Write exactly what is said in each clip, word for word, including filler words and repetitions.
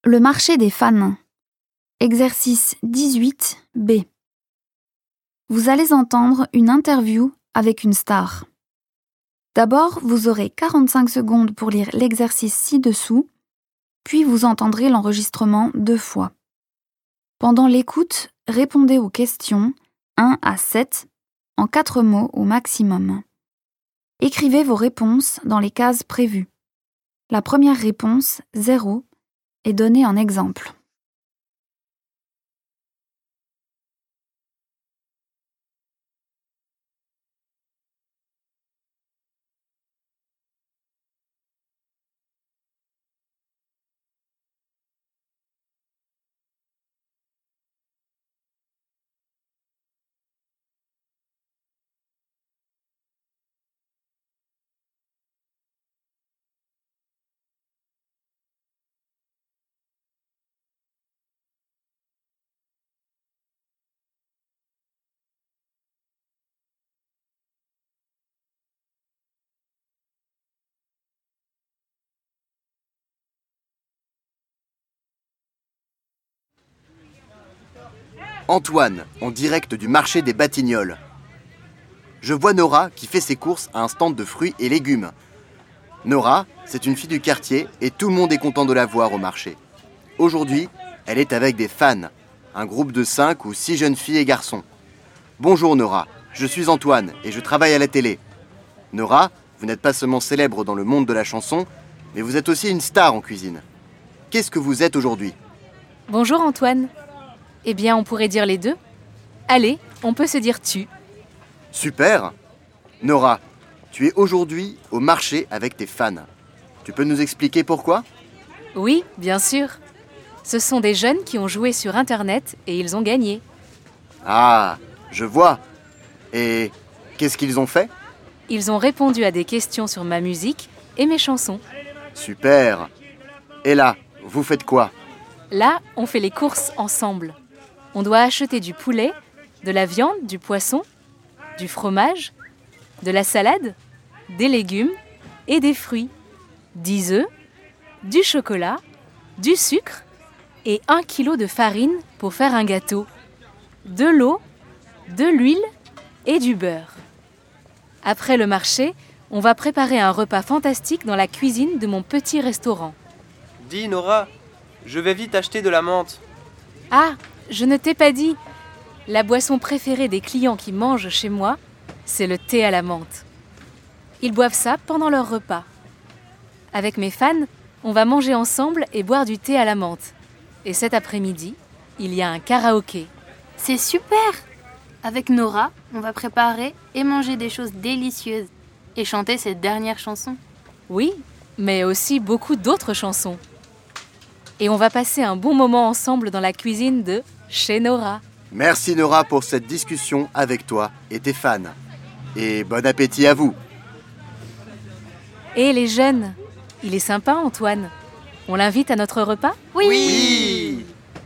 Le marché des fans. Exercice dix-huit B. Vous allez entendre une interview avec une star. D'abord, vous aurez quarante-cinq secondes pour lire l'exercice ci-dessous, puis vous entendrez l'enregistrement deux fois. Pendant l'écoute, répondez aux questions un à sept en quatre mots au maximum. Écrivez vos réponses dans les cases prévues. La première réponse, zéro, est donnée en exemple. Antoine, en direct du marché des Batignolles. Je vois Nora qui fait ses courses à un stand de fruits et légumes. Nora, c'est une fille du quartier et tout le monde est content de la voir au marché. Aujourd'hui, elle est avec des fans, un groupe de cinq ou six jeunes filles et garçons. Bonjour Nora, je suis Antoine et je travaille à la télé. Nora, vous n'êtes pas seulement célèbre dans le monde de la chanson, mais vous êtes aussi une star en cuisine. Qu'est-ce que vous êtes aujourd'hui ? Bonjour Antoine. Eh bien, on pourrait dire les deux. Allez, on peut se dire tu. Super ! Nora, tu es aujourd'hui au marché avec tes fans. Tu peux nous expliquer pourquoi ? Oui, bien sûr. Ce sont des jeunes qui ont joué sur Internet et ils ont gagné. Ah, je vois. Et qu'est-ce qu'ils ont fait ? Ils ont répondu à des questions sur ma musique et mes chansons. Super ! Et là, vous faites quoi ? Là, on fait les courses ensemble. On doit acheter du poulet, de la viande, du poisson, du fromage, de la salade, des légumes et des fruits, dix œufs, du chocolat, du sucre et un kilo de farine pour faire un gâteau, de l'eau, de l'huile et du beurre. Après le marché, on va préparer un repas fantastique dans la cuisine de mon petit restaurant. Dis Nora, je vais vite acheter de la menthe. Ah, je ne t'ai pas dit. La boisson préférée des clients qui mangent chez moi, c'est le thé à la menthe. Ils boivent ça pendant leur repas. Avec mes fans, on va manger ensemble et boire du thé à la menthe. Et cet après-midi, il y a un karaoké. C'est super! Avec Nora, on va préparer et manger des choses délicieuses et chanter cette dernière chanson. Oui, mais aussi beaucoup d'autres chansons. Et on va passer un bon moment ensemble dans la cuisine de chez Nora. Merci Nora pour cette discussion avec toi et tes fans. Et bon appétit à vous. Et les jeunes, il est sympa Antoine. On l'invite à notre repas ? Oui, Oui.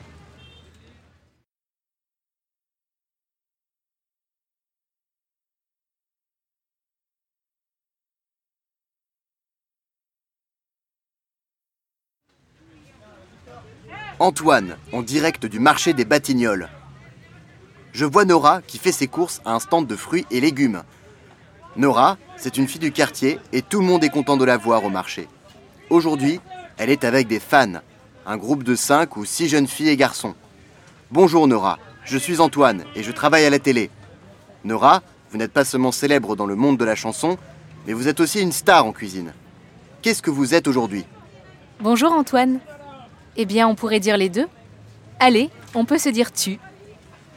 Antoine, en direct du marché des Batignolles. Je vois Nora qui fait ses courses à un stand de fruits et légumes. Nora, c'est une fille du quartier et tout le monde est content de la voir au marché. Aujourd'hui, elle est avec des fans, un groupe de cinq ou six jeunes filles et garçons. Bonjour Nora, je suis Antoine et je travaille à la télé. Nora, vous n'êtes pas seulement célèbre dans le monde de la chanson, mais vous êtes aussi une star en cuisine. Qu'est-ce que vous êtes aujourd'hui ? Bonjour Antoine. Eh bien, on pourrait dire les deux. Allez, on peut se dire tu. Super !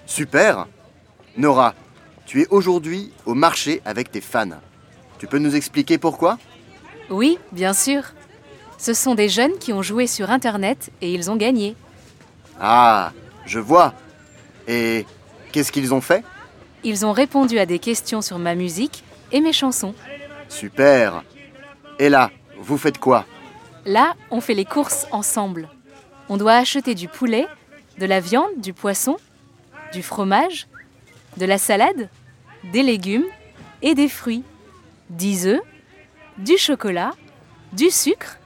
Nora, tu es aujourd'hui au marché avec tes fans. Tu peux nous expliquer pourquoi ? Oui, bien sûr. Ce sont des jeunes qui ont joué sur Internet et ils ont gagné. Ah, je vois. Et qu'est-ce qu'ils ont fait ? Ils ont répondu à des questions sur ma musique et mes chansons. Super ! Et là, vous faites quoi ? Là, on fait les courses ensemble. On doit acheter du poulet, de la viande, du poisson, du fromage, de la salade, des légumes et des fruits, dix œufs, du chocolat, du sucre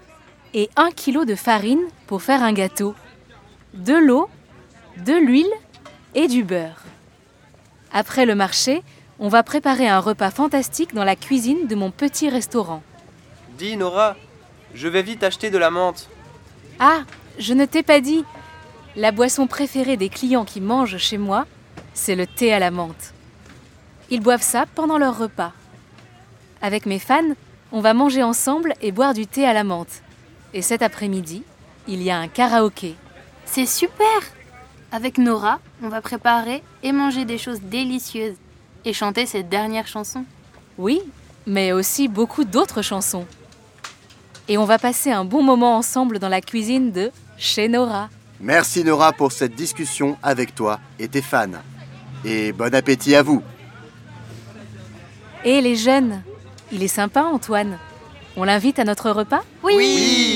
et un kilo de farine pour faire un gâteau, de l'eau, de l'huile et du beurre. Après le marché, on va préparer un repas fantastique dans la cuisine de mon petit restaurant. Dis Nora, je vais vite acheter de la menthe. Ah, je ne t'ai pas dit. La boisson préférée des clients qui mangent chez moi, c'est le thé à la menthe. Ils boivent ça pendant leur repas. Avec mes fans, on va manger ensemble et boire du thé à la menthe. Et cet après-midi, il y a un karaoké. C'est super! Avec Nora, on va préparer et manger des choses délicieuses et chanter cette dernière chanson. Oui, mais aussi beaucoup d'autres chansons. Et on va passer un bon moment ensemble dans la cuisine de chez Nora. Merci Nora pour cette discussion avec toi et tes fans. Et bon appétit à vous. Et les jeunes, il est sympa Antoine. On l'invite à notre repas ? Oui! Oui.